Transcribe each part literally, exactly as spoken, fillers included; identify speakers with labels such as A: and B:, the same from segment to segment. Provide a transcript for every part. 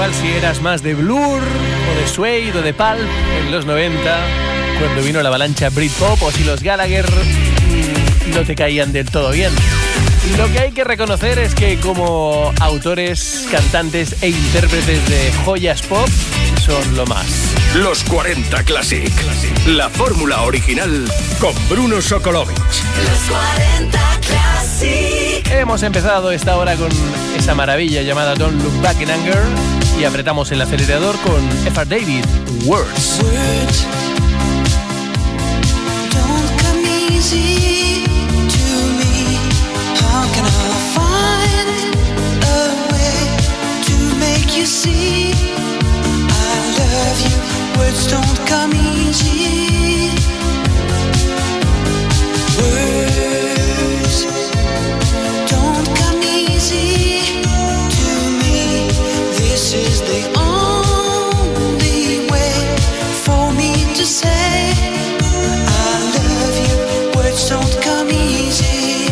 A: igual si eras más de Blur o de Suede o de Pulp en los noventa, cuando vino la avalancha Britpop, o si los Gallagher mmm, no te caían del todo bien. Lo que hay que reconocer es que como autores, cantantes e intérpretes de joyas pop son lo más.
B: Los cuarenta Classic, la fórmula original con Bruno Sokolovic.
C: Los cuarenta Classic.
A: Hemos empezado esta hora con esa maravilla llamada Don't Look Back in Anger y apretamos el acelerador con F R David, Words.
C: Words don't come easy to me. How can I find a way to make you see I love you? Words don't come easy. Words don't come easy to me. This is the only way for me to say I love you. Words don't come easy.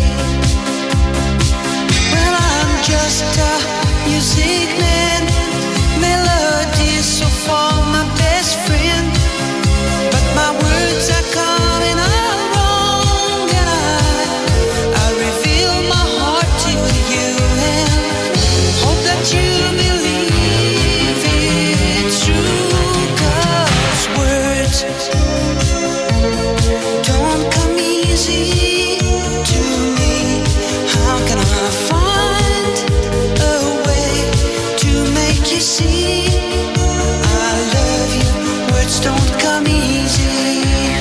C: Well, I'm just a music man, melodies so far my best friend, but my words are coming out wrong, and I, I reveal my heart to you and hope that you believe it's true, 'cause words don't come easy to me. How can I find a way to make you see I love you? Words don't come easy.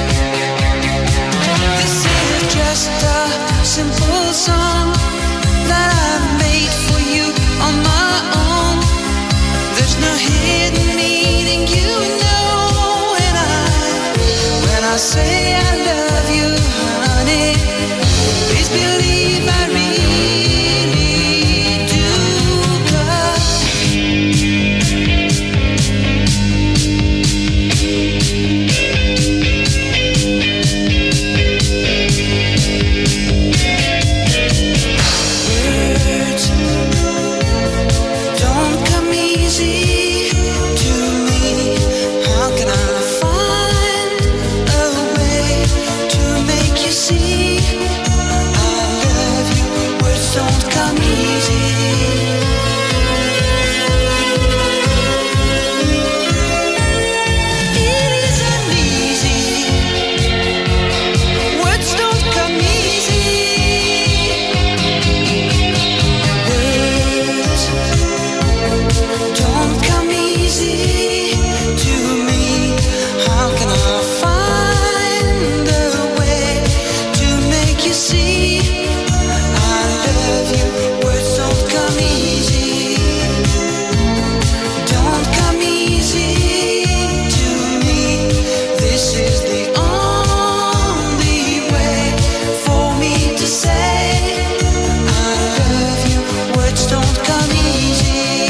C: This is just a simple song that I made for you on my own. There's no hidden meaning, you know, and I, when I say I love you, honey, please believe I really do, 'cause words don't come easy to me. How can I find a way to make you see I love you? Words don't come easy. It isn't easy. Words don't come easy. Words don't come easy to me. How can I find a way to make you see I love you? Words don't come easy. Don't come easy to me. This is the only way for me to say I love you. Words don't come easy.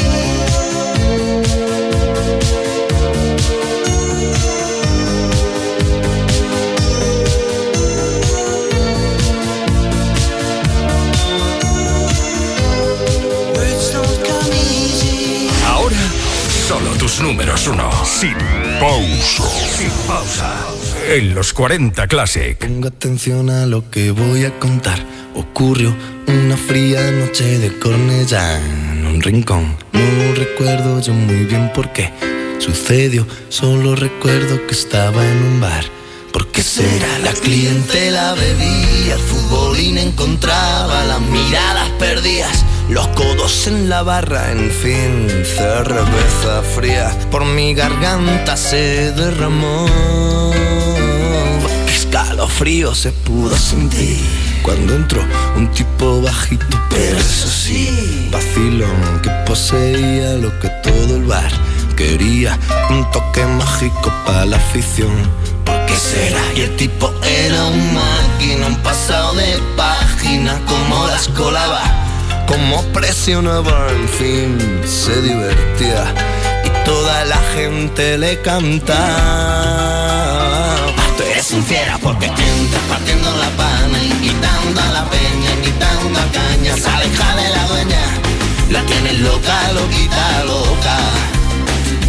C: Words don't come easy.
B: Ahora, solo tus números uno. Sin pausa. Sin pausa. En los cuarenta Classic.
D: Ponga atención a lo que voy a contar. Ocurrió una fría noche de Cornellá en un rincón. No recuerdo yo muy bien por qué sucedió. Solo recuerdo que estaba en un bar. ¿Por qué será? La clientela bebía, el futbolín encontraba las miradas perdidas, los codos en la barra, en fin, cerveza fría por mi garganta se derramó. Qué escalofrío se pudo sentir cuando entró un tipo bajito, pero eso sí, vacilón que poseía lo que todo el bar quería, un toque mágico para la afición. ¿Por qué será? Y el tipo era un máquina, un pasado de página, como las colaba, como presionaba, en fin, se divertía y toda la gente le cantaba. Tú eres un fiera porque entras partiendo la pana, invitando a la peña, invitando a caña, se aleja de la dueña, la tienes loca, loquita, loca.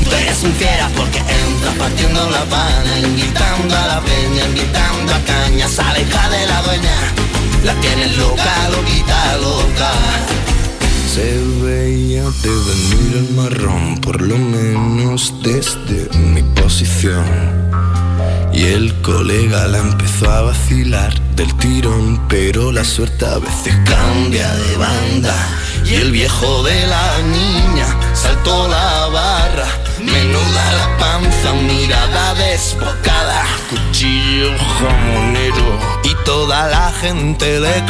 D: Tú eres un fiera porque entras partiendo la pana, invitando a la peña, invitando a caña. Sale hija de la dueña, la tienes loca, loquita, loca. Se veía de venir el marrón, por lo menos desde mi posición. Y el colega la empezó a vacilar del tirón, pero la suerte a veces cambia de banda. Y el viejo de la niña saltó la barra, menuda la panza, mirada desbocada, cuchillo jamonero, y toda la gente le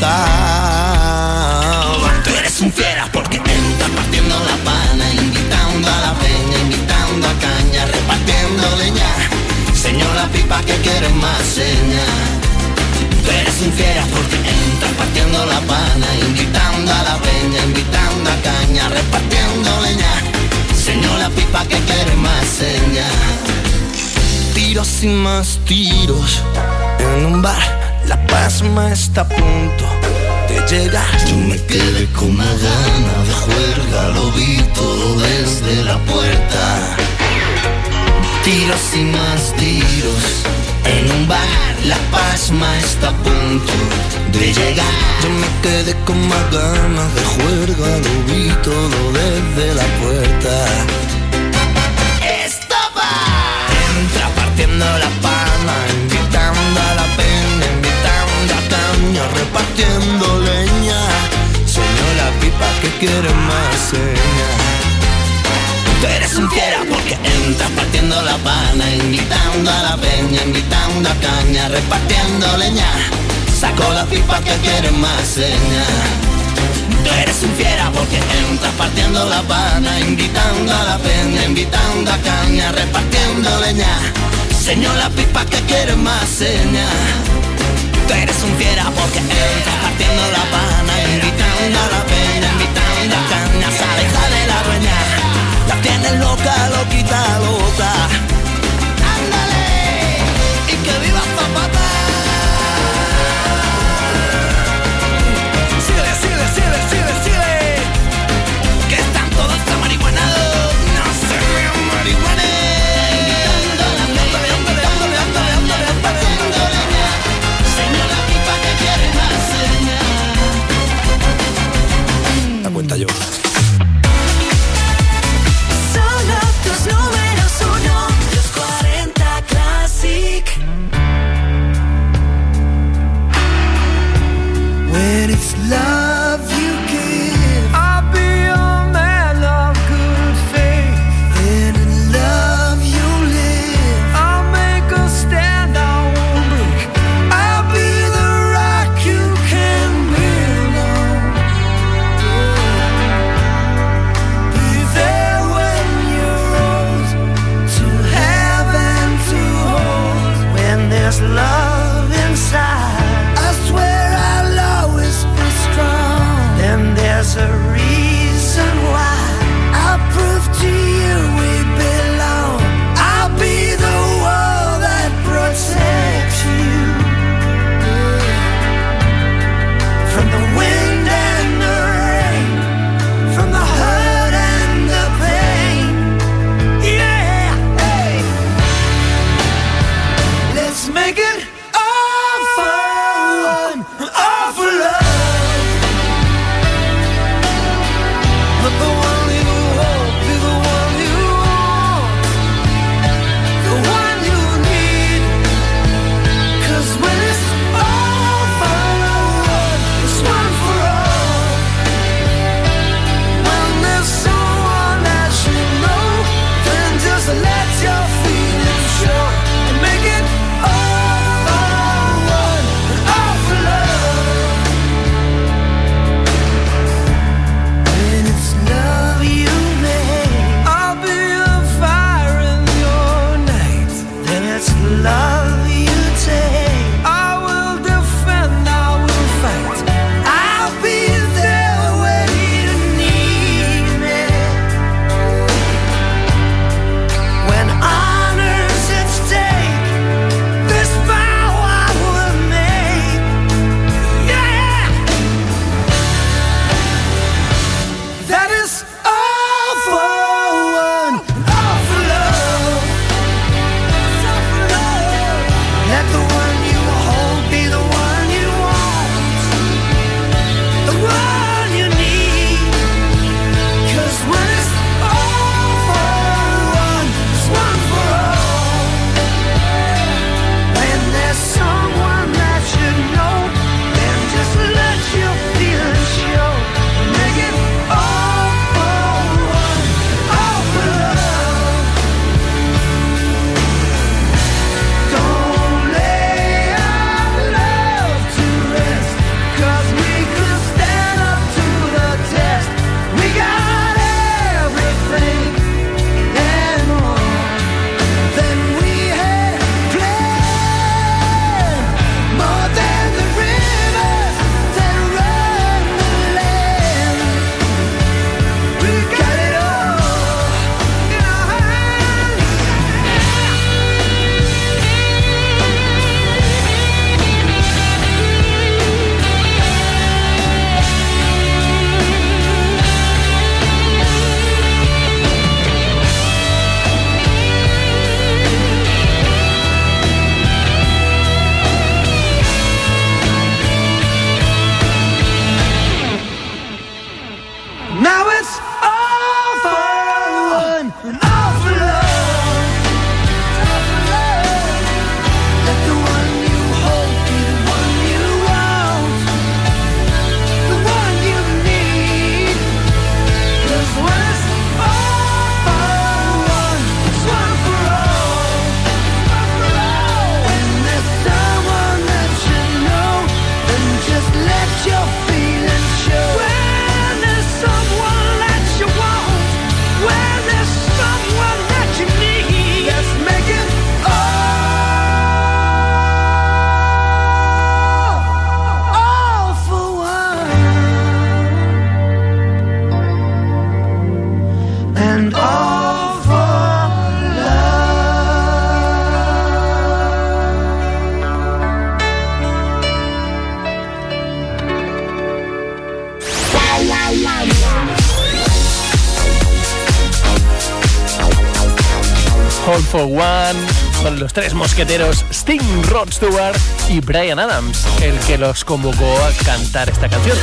D: cantaba. Tú eres un fiera porque entras partiendo la pana, invitando a la peña, invitando a caña, repartiendo leña. Señora pipa que quieres más seña. Tú eres un fiera porque entras partiendo la pana, invitando a la peña, invitando a caña, repartiendo leña. Señora pipa que quiere más seña. Tiros y más tiros en un bar, la pasma está a punto de llegar. Yo me quedé con una gana de juerga, lo vi todo desde la puerta. Tiros y más tiros en un bar, la pasma está a punto de llegar. Yo me quedé con más ganas de juerga, lo vi todo desde la puerta. ¡Estopa! Entra partiendo la pana, invitando a la peña, invitando a caña, repartiendo leña. Soñó la pipa que quiere más seña. Tú eres un fiera porque entras partiendo la pana, invitando a la peña, invitando a caña, repartiendo leña. Sacó la pipa que quiere más seña. Tú eres un fiera porque entras partiendo la pana, invitando a la peña, invitando a caña, repartiendo leña. Señor la pipa que quiere más seña. Tú eres un fiera porque entras partiendo la pana, invitando a la peña, invitando a caña. Sale hija de la dueña, la tienes loca, loquita, loca. ¡Ándale! ¡Y que viva Zapata! ¡Síguele, síguele, síguele, síguele, síguele! Que están todos amarihuanados. ¡No se vean marihuanes! Ándale, ándale, ándale, ándale, ándale, ándale. Señor la pipa que quiere más señal. La cuenta yo.
E: Solo tus números uno.
A: All for One, son los tres mosqueteros Sting, Rod Stewart y Bryan Adams, el que los convocó a cantar esta canción.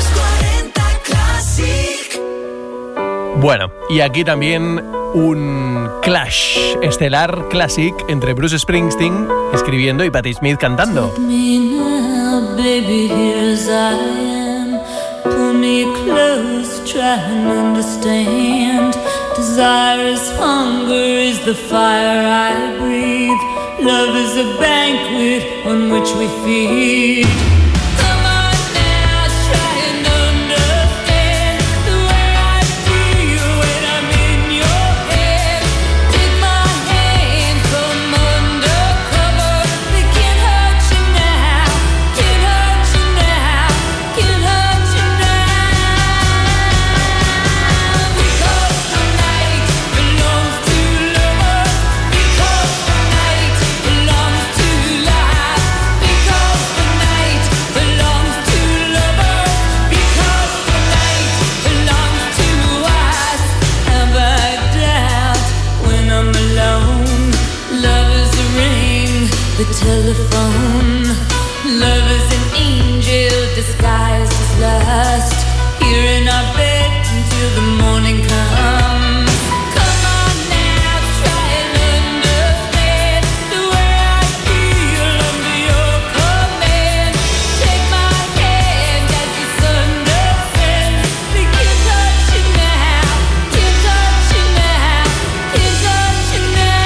A: Bueno, y aquí también un clash estelar classic entre Bruce Springsteen escribiendo y Patti Smith cantando.
E: Me now, baby, here's I am. Pull me close, try and understand. Desire is hunger, is the fire I breathe. Love is a banquet on which we feed. The telephone. Love is an angel disguised as lust. Here in our bed until the morning comes. Come on now, try and understand the way I feel under your command. Take my hand as the sun descends. We can't touch you now, can't touch you now, can't touch you now.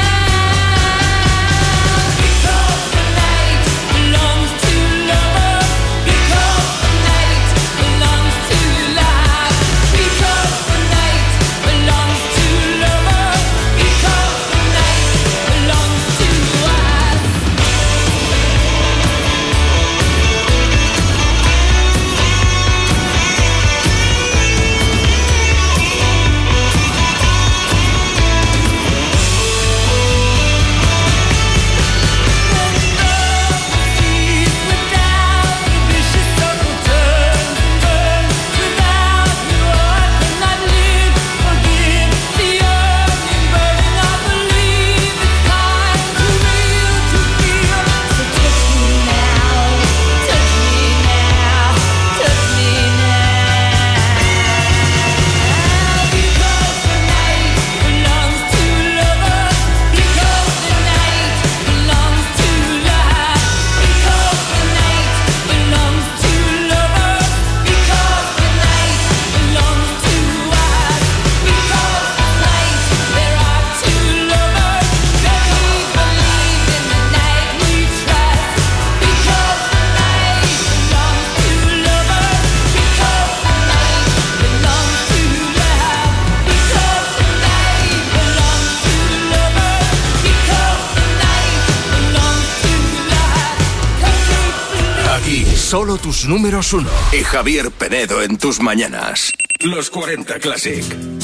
B: Solo tus números uno. Y Javier Penedo en tus mañanas. Los cuarenta Classic.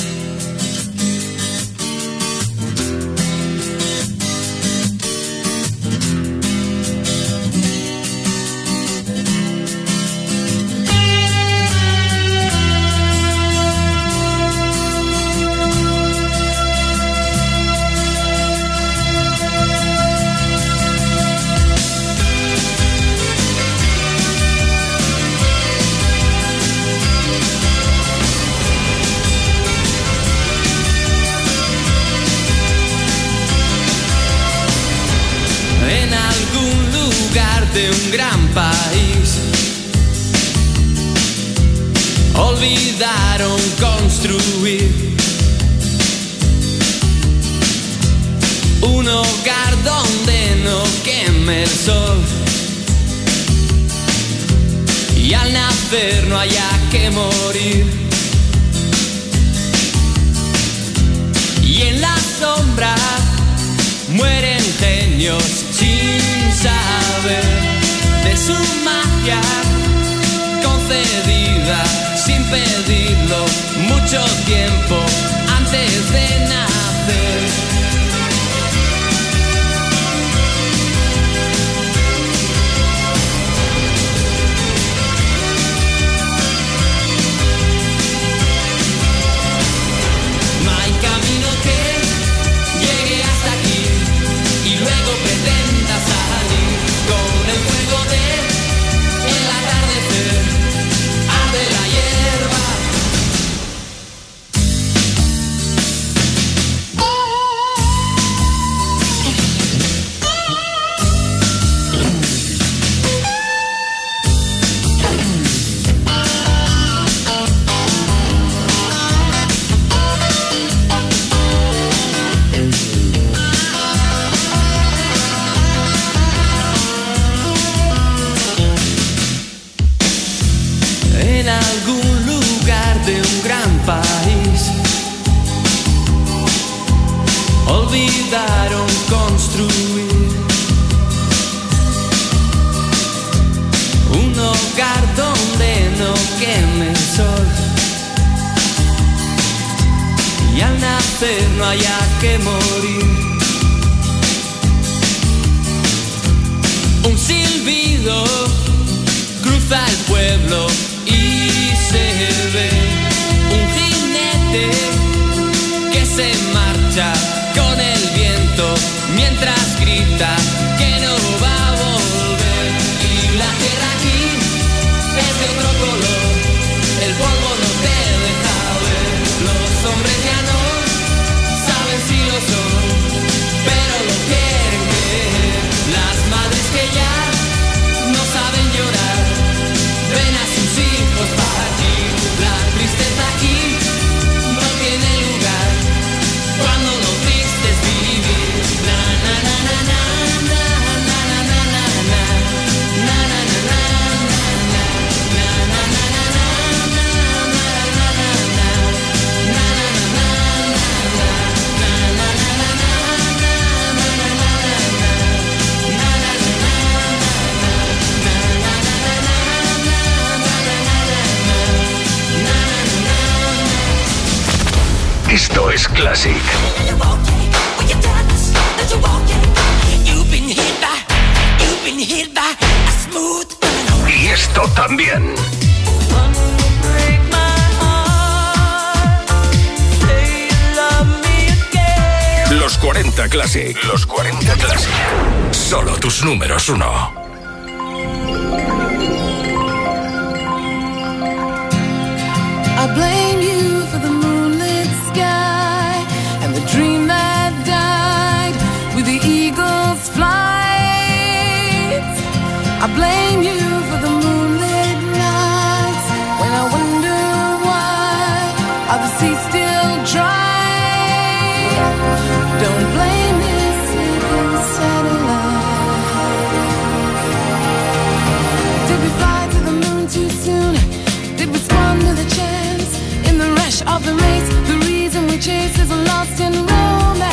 F: De un gran país olvidaron construir un hogar donde no queme el sol y al nacer no haya que morir, y en la sombra mueren genios sin saber de su magia concedida sin pedirlo mucho tiempo antes de nacer. No hay camino que llegue hasta aquí. algún lugar de un gran país olvidaron construir un hogar donde no queme el sol y al nacer no haya que morir. Un silbido cruza el pueblo y se ve un jinete que se marcha con el viento mientras grita que no va a volver. Y la tierra aquí es de otro color, el polvo no te deja ver. Los hombres ya no saben si lo son, pero lo quieren ver. Las madres que ya no saben llorar ven a sus hijos partir. La tristeza aquí no tiene lugar cuando lo triste es vivir. Na na na na na na na na na na na na na na na
B: Esto es Classic. Y esto también. Los cuarenta Classic. Los cuarenta Classic. Solo tus números uno.
E: I blame you for the moonlit sky and the dream that died with the eagle's flight. I blame you for the moonlit nights when I wonder why are the seas still dry. Don't blame this hidden satellite. Did we fly to the moon too soon? Did we squander the chance in the rush of the race? The reason we chase is lost in romance,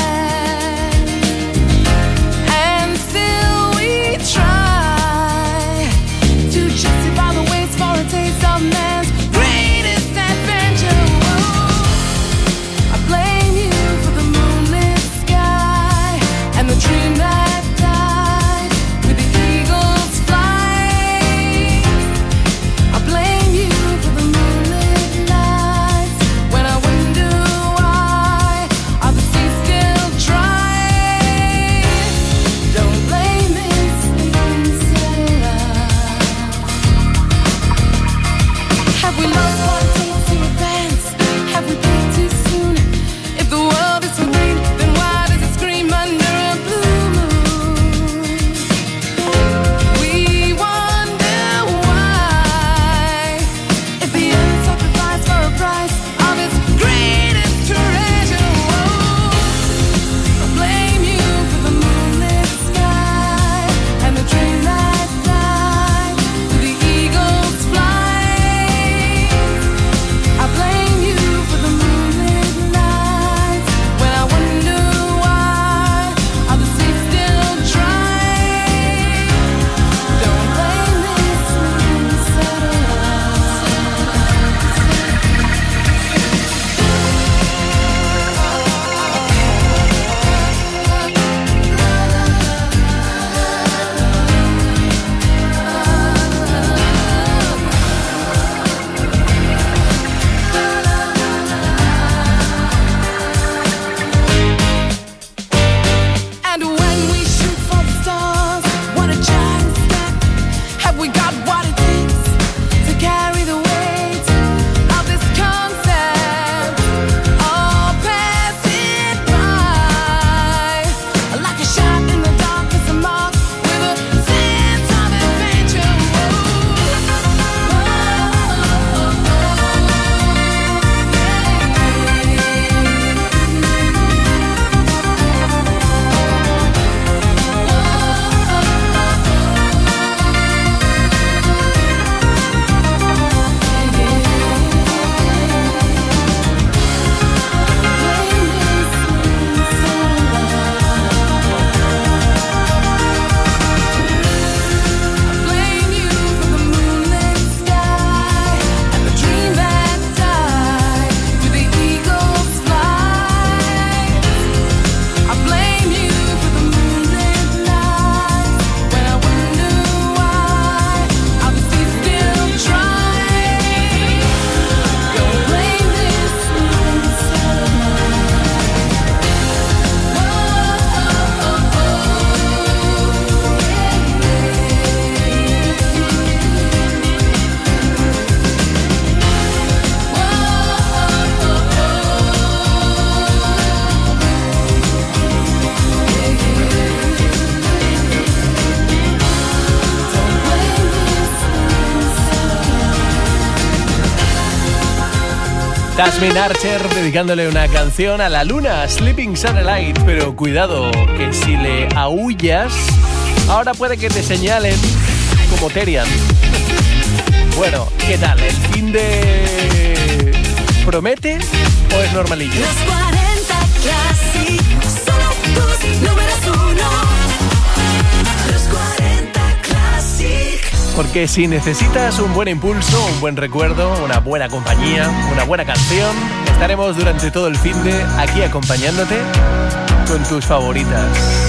E: and still we try to justify the waste for a taste of man's greatest adventure. Whoa. I blame you for the moonlit sky and the dream that died with the eagle's flight.
A: Tasmin Archer dedicándole una canción a la luna, Sleeping Satellite. Pero cuidado, que si le aúllas, ahora puede que te señalen como Terian. Bueno, ¿qué tal? ¿El fin de promete o es normalillo?
E: Los cuarenta Classic, solo tus números uno. Los cuarenta Classic.
A: Porque si necesitas un buen impulso, un buen recuerdo, una buena compañía, una buena canción, estaremos durante todo el fin de aquí acompañándote con tus favoritas.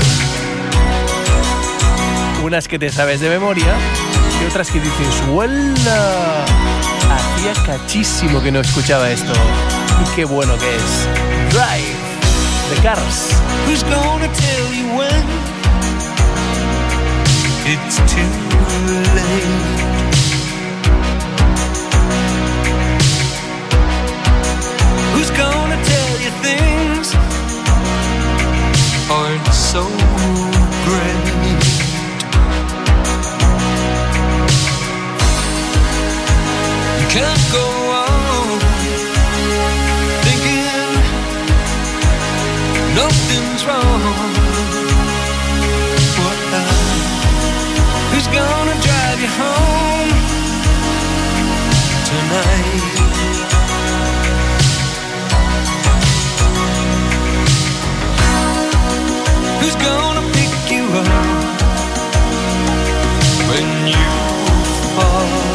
A: Unas que te sabes de memoria y otras que dices, ¡huela! Hacía cachísimo que no escuchaba esto. Y qué bueno que es. Drive, The Cars.
C: Who's gonna tell you when it's too late? Who's gonna tell you things aren't so great? You can't go on thinking nothing's wrong. What Who's gonna drive you home tonight? Who's gonna pick you up when you fall?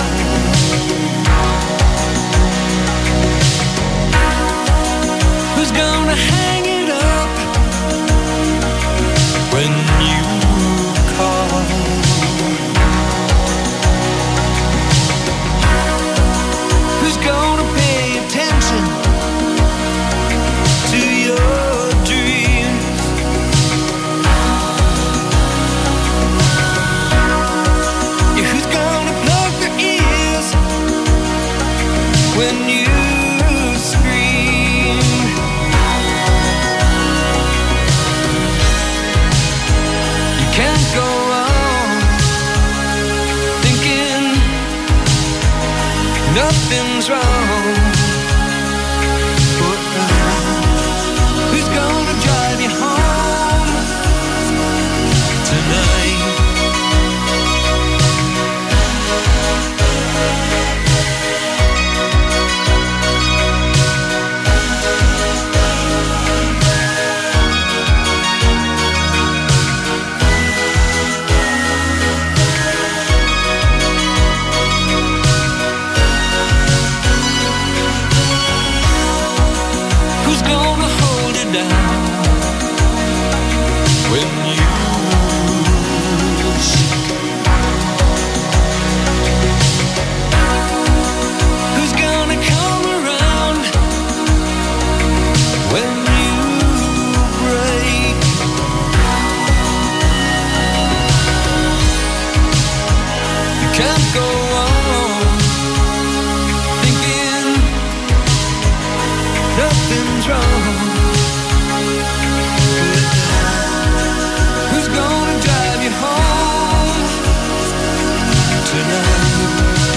C: Who's gonna hang it up when you call? Who's gonna pay attention to your dreams? Yeah, who's gonna plug their ears when you scream? You can't go on thinking nothing's wrong. Who's gonna drive you home tonight? Who's gonna hold it down when you shake? Who's gonna come around when you break? You can't go on thinking nothing's wrong. Who's gonna drive you home tonight?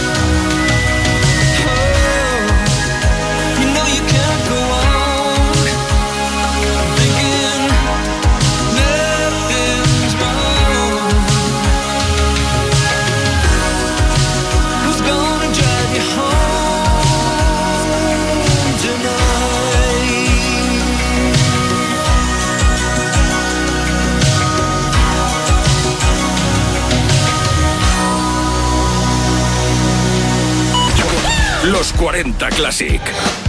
C: Oh, you know you can't go on thinking nothing's wrong. Who's gonna drive you home tonight?
B: Los cuarenta Classic.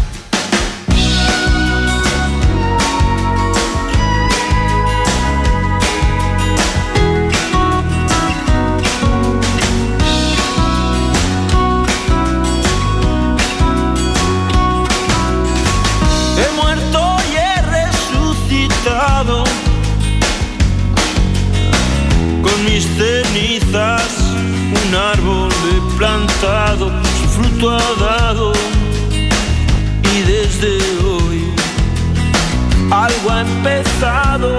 C: He muerto y he resucitado con mis cenizas, un árbol he plantado, su fruto ha dado y desde hoy algo ha empezado.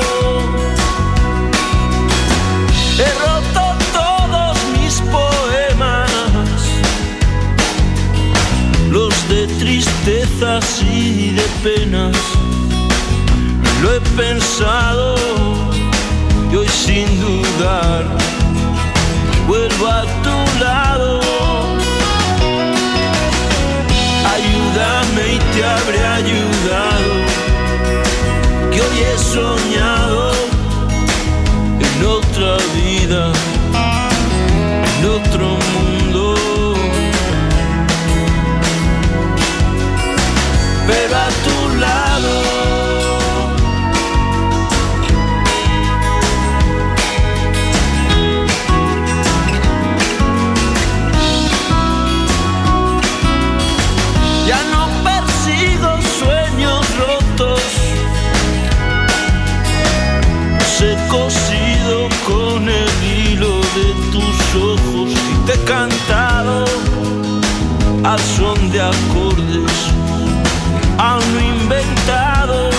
C: He roto todos mis poemas, los de tristeza
G: tristezas y de penas. Lo he pensado y hoy sin dudar vuelvo a tu lado. Ayúdame y te habré ayudado, que hoy he soñado en otra vida, en otro mundo. Pero a tu lado. Ya no persigo sueños rotos, los he cosido con el hilo de tus ojos y te he cantado al son de acordes aún no inventados.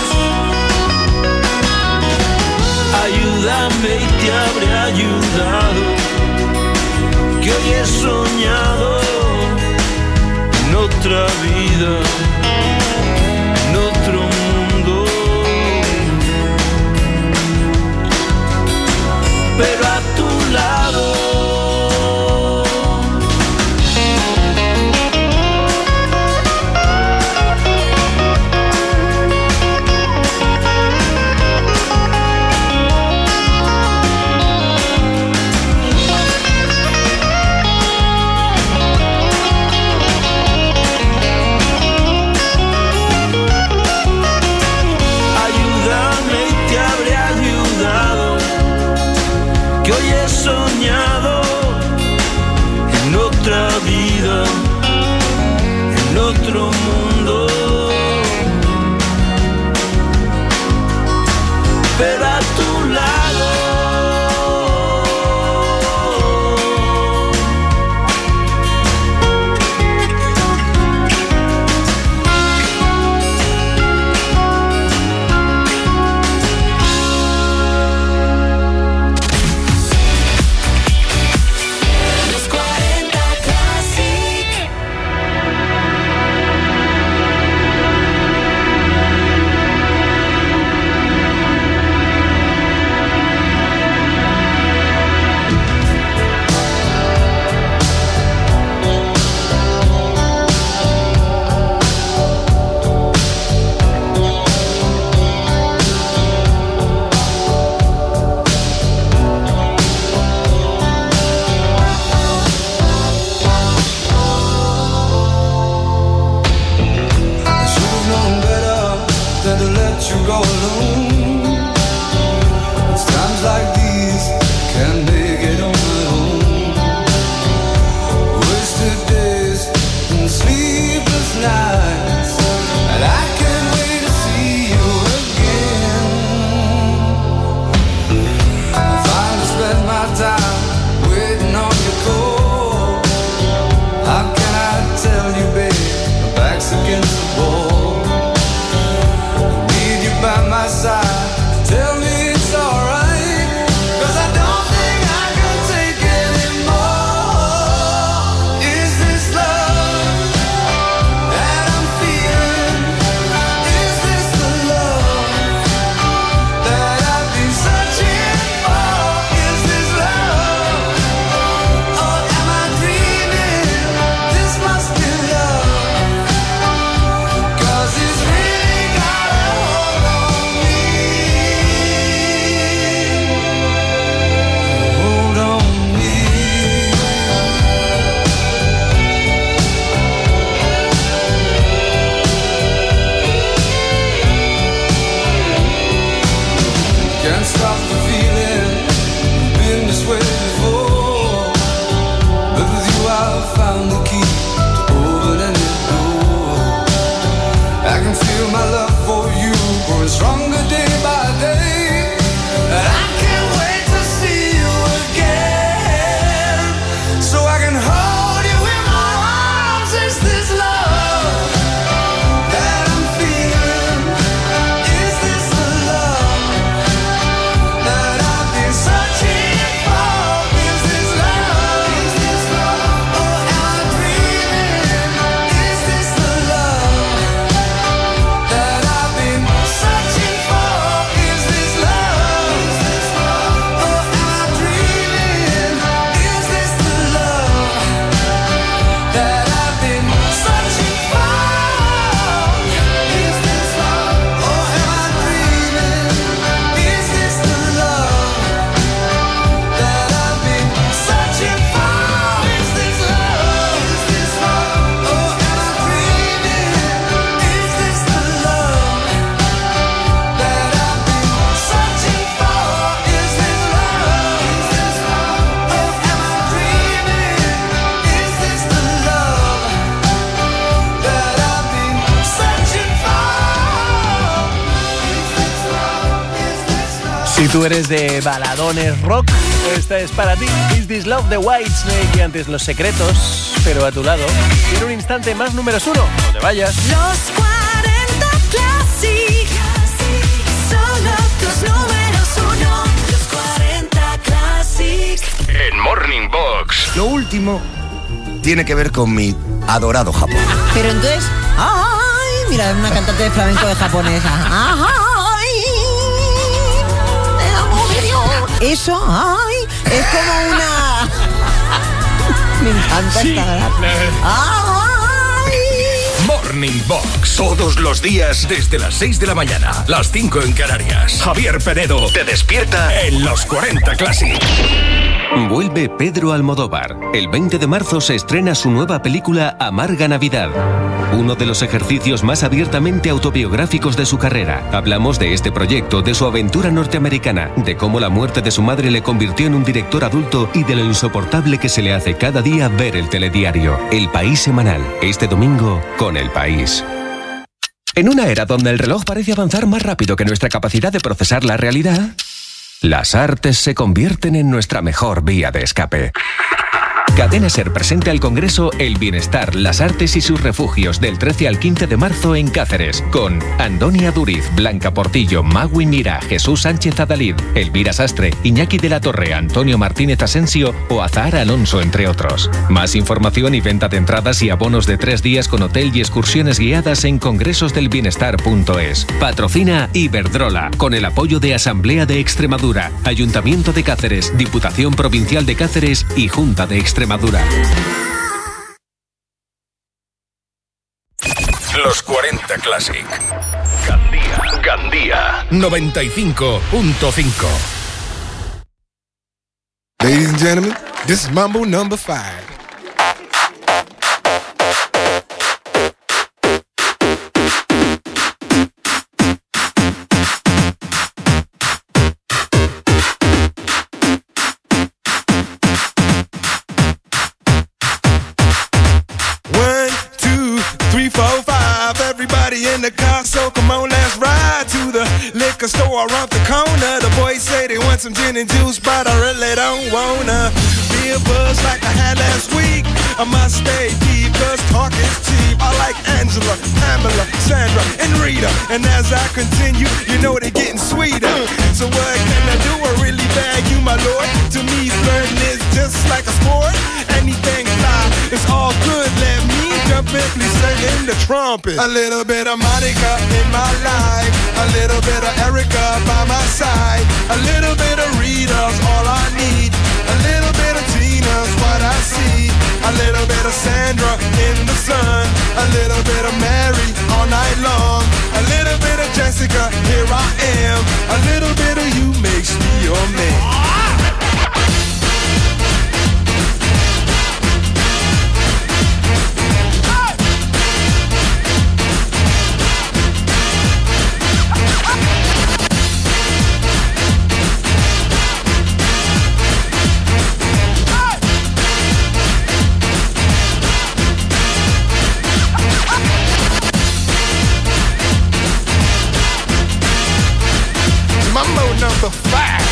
G: Ayúdame y te habré ayudado, que hoy he soñado en otra vida, en otro mundo. Pero a tu lado. Soñado en otra vida, en otro mundo. Pero a tu lado.
C: Dream
A: tú eres de baladones rock, esta es para ti. Is This Love de Whitesnake, y antes Los Secretos, pero a tu lado. Y en un instante más números uno, no te vayas.
C: Los cuarenta Classic, solo tus números uno. Los cuarenta Classic.
B: En Morning Box.
H: Lo último tiene que ver con mi adorado Japón.
I: Pero entonces, ¡ay! Mira, una cantante de flamenco de japonesa. ¡Ay! Eso, ¡ay! Es como una... Me encanta
A: Sí,
I: esta gracia. ¡Ay!
B: Morning Box. Todos los días desde las seis de la mañana. Las cinco en Canarias. Javier Penedo te despierta en los cuarenta Classic.
J: Vuelve Pedro Almodóvar. El veinte de marzo se estrena su nueva película Amarga Navidad. Uno de los ejercicios más abiertamente autobiográficos de su carrera. Hablamos de este proyecto, de su aventura norteamericana, de cómo la muerte de su madre le convirtió en un director adulto y de lo insoportable que se le hace cada día ver el telediario. El País Semanal. Este domingo con El País. En una era donde el reloj parece avanzar más rápido que nuestra capacidad de procesar la realidad, las artes se convierten en nuestra mejor vía de escape. Cadena Ser presenta al Congreso El Bienestar, las Artes y sus Refugios del trece al quince de marzo en Cáceres, con Antonia Duriz, Blanca Portillo, Magui Mira, Jesús Sánchez Adalid, Elvira Sastre, Iñaki de la Torre, Antonio Martínez Asensio o Azahara Alonso, entre otros. Más información y venta de entradas y abonos de tres días con hotel y excursiones guiadas en congresosdelbienestar punto es. Patrocina Iberdrola, con el apoyo de Asamblea de Extremadura, Ayuntamiento de Cáceres, Diputación Provincial de Cáceres y Junta de Extremadura.
B: Los cuarenta Classic. Gandía. Gandía. noventa y cinco punto cinco.
K: Ladies and gentlemen, this is Mambo number five. In the car, so come on, let's ride to the liquor store around the corner. The boys say they want some gin and juice, but I really don't wanna be a buzz like I had last week. I must stay deep, cause talk is cheap. I like Angela, Pamela, Sandra, and Rita. And as I continue, you know they're getting sweeter. So what can I do? I really bag you, my lord. To me, flirting is just like a sport. Anything fly, it's all good. Let me jump in, please sing in the trumpet. A little bit of Monica in my life, a little bit of Erica by my side, a little bit of Rita's all I need, a little bit of Tina's what I see, a little bit of Sandra in the sun, a little bit of Mary all night long, a little bit of Jessica, here I am, a little bit of you makes me your man. Mambo number five.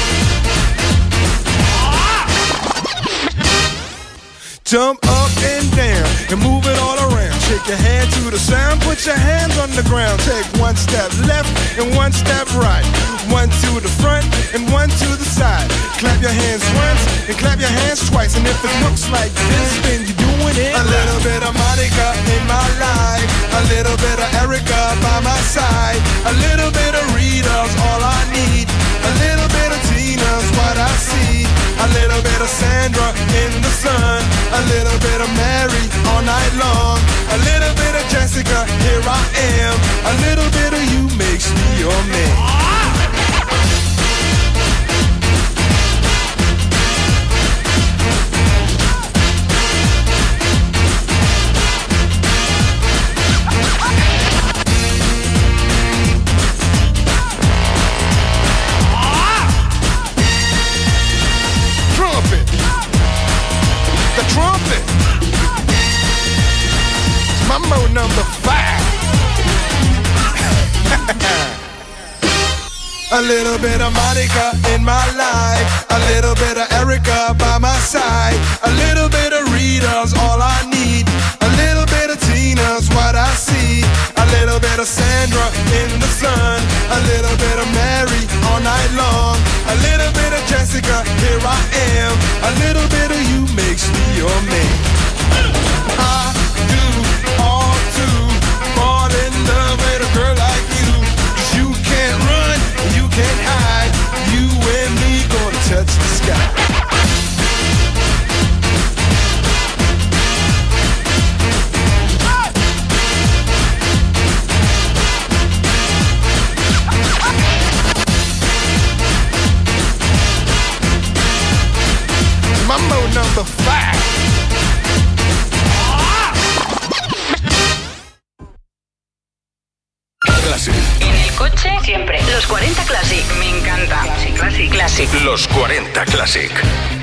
K: Jump up and down and move it all around. Shake your head to the sound, put your hands on the ground. Take one step left and one step right. One to the front and one to the side. Clap your hands once and clap your hands twice. And if it looks like this, then you're doing it. A little bit of Monica in my life, a little bit of Erica by my side, a little bit of Rita's all I need, a little bit of Tina's what I see, a little bit of Sandra in the sun, a little bit of Mary all night long, a little bit of Jessica, here I am, a little bit of you makes me your man. Trumpet. Mambo number five. A little bit of Monica in my life, a little bit of Erica by my side, a little bit of Rita's all I need, a little bit of Tina's what I see, a little bit of Sandra in the sun, a little bit of Mary all night long, a little bit of Jessica, here I am, a little bit of you makes me your man. I do all to fall in love with a girl like you, 'cause you can't run, you can't hide, you and me gonna touch the sky. Mambo number five.
B: Classic.
L: En el coche, siempre. Los cuarenta Classic, me encanta. Classic, Classic, Classic.
B: Los cuarenta Classic.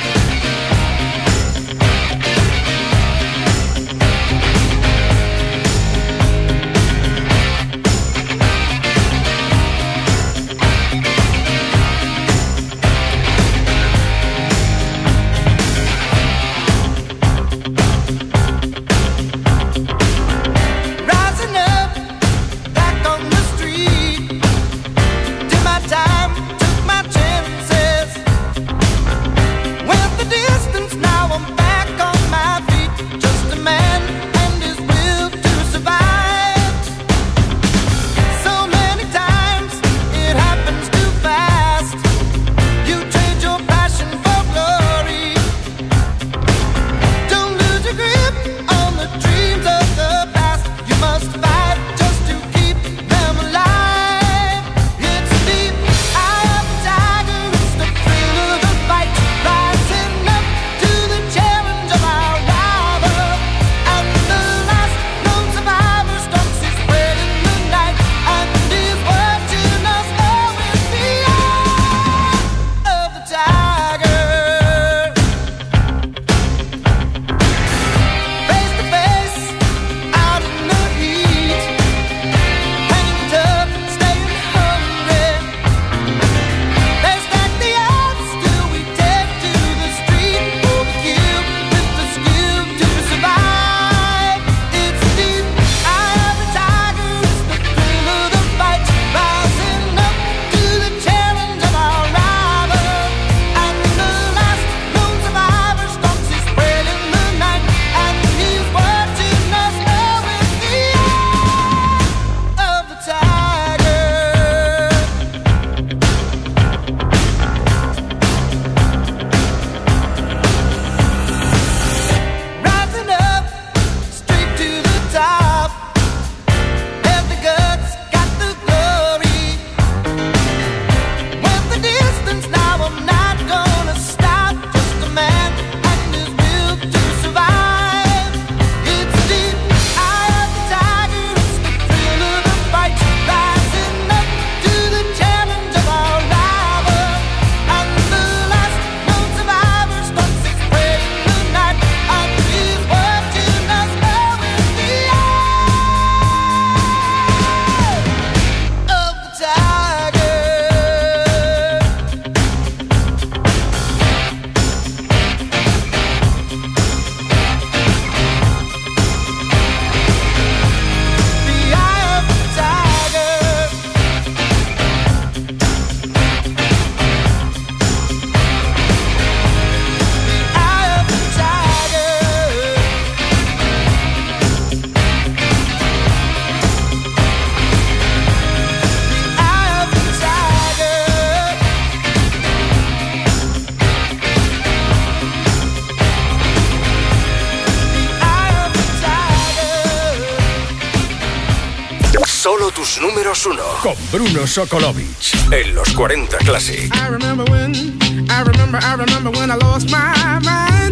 B: Solo tus números uno. Con Bruno Sokolovic. En los cuarenta Classic.
M: I remember when, I remember, I remember when I lost my mind.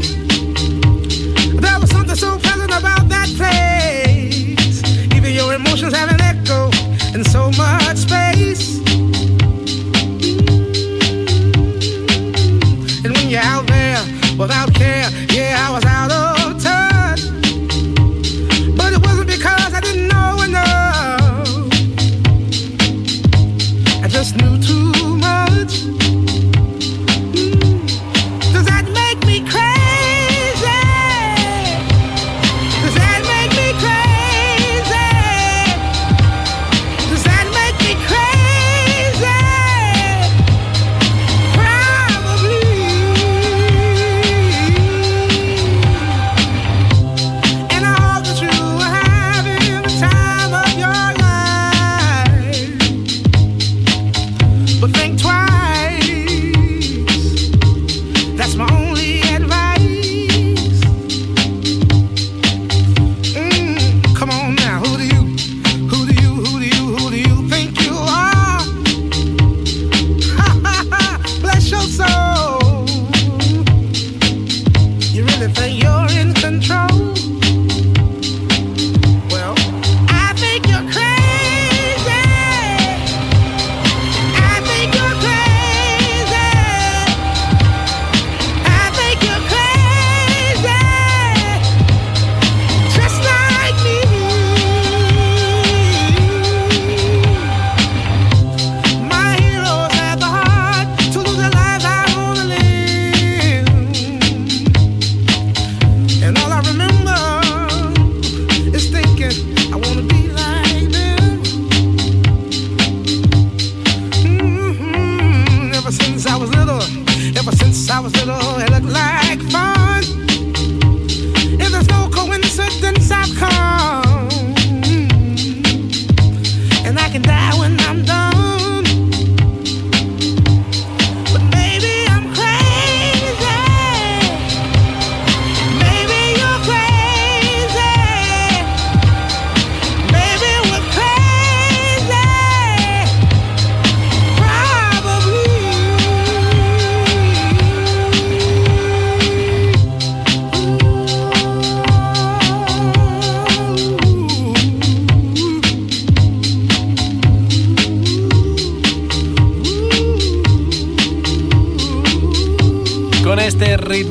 M: There was something so pleasant about that place. Even your emotions have an echo in so much space. And when you're out there without care, yeah, I was out of touch. But it wasn't because I didn't know enough. I just knew too much.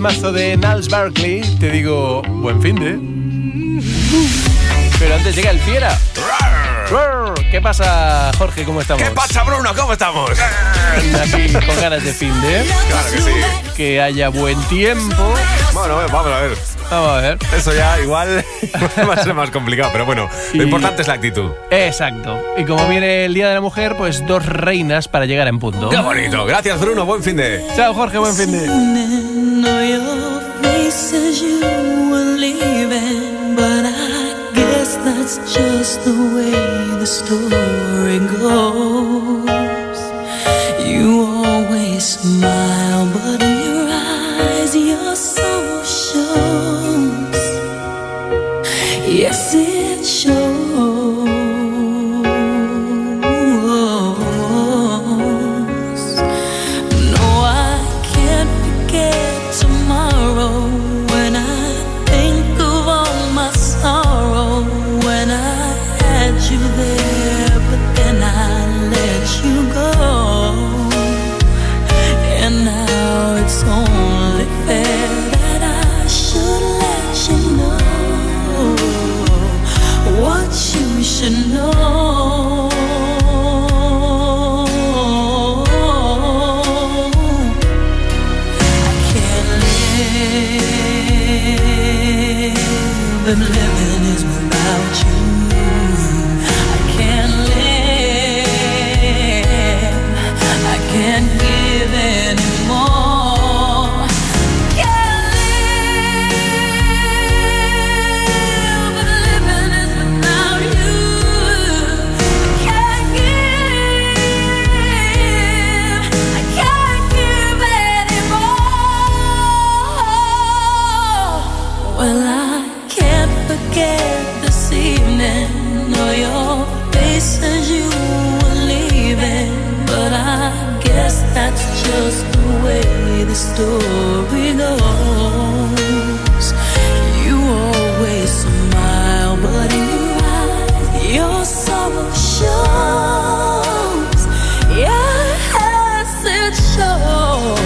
A: temazo de Niles Barkley, te digo buen finde. Pero antes llega el Fiera. ¿Qué pasa, Jorge? ¿Cómo estamos?
N: ¿Qué pasa, Bruno? ¿Cómo estamos?
A: Aquí con ganas de finde.
N: Claro que sí.
A: Que haya buen tiempo.
N: Bueno, vamos a ver.
A: Vamos a ver.
N: Eso ya igual va a ser más complicado, pero bueno, lo
A: Y-
N: importante es la actitud.
A: Exacto. Y como viene el Día de la Mujer, pues dos reinas para llegar en punto.
N: ¡Qué bonito! Gracias, Bruno. Buen fin de...
A: Chao, Jorge. Buen fin de...
E: Know your face as you were leaving, but I guess that's just the way the story goes. You always smile, but in your eyes your soul shows. Yes, it shows. No, I can't forget tomorrow when I think of all my sorrow. When I had you there, but then I let you go. And now it's only fair that I should let you know what you should know. I can't live if living is without you. I can't live, I can't give anymore. Can't live if living is without you. I can't give, I can't give anymore. Well, I can't forget this evening or your face as you were leaving, but I guess that's just the way the story goes. You always smile, but in your eyes your sorrow shows. Yes, it shows.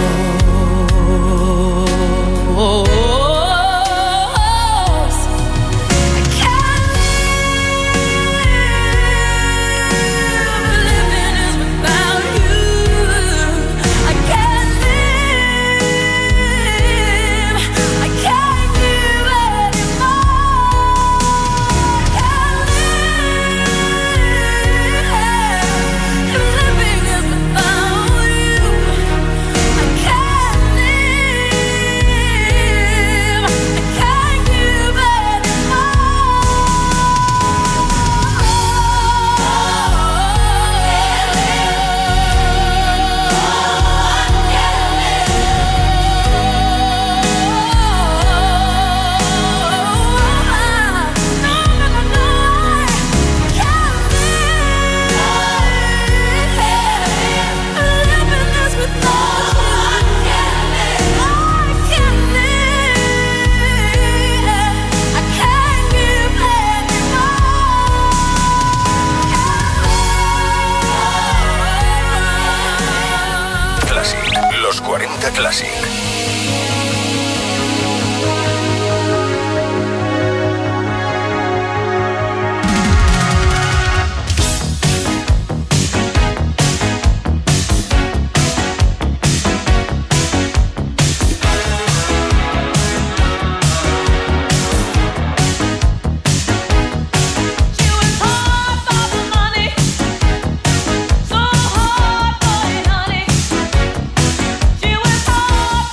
B: Los cuarenta Classic.
E: So hard for it, honey. She was hard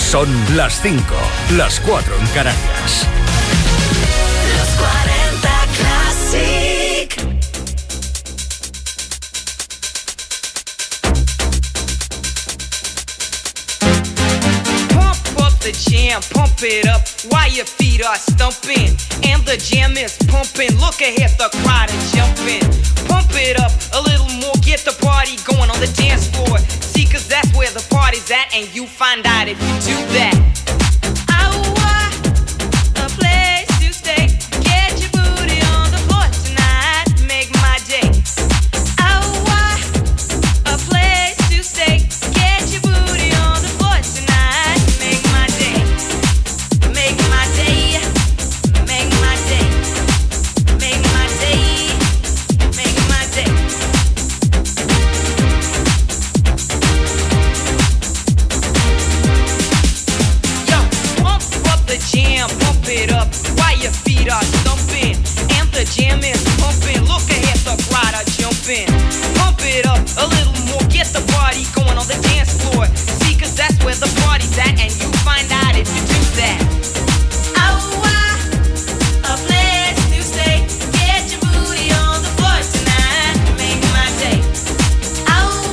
B: Son las cinco, las cuatro en Canarias.
C: Los cuarenta Classic.
O: Pump up the jam, pump it up while your feet are stumping. And the jam is pumping, look ahead, the crowd is jumping. Pump it up a little more, get the party going on the dance floor. See, cause that's where the party's at, and you find out if you do that.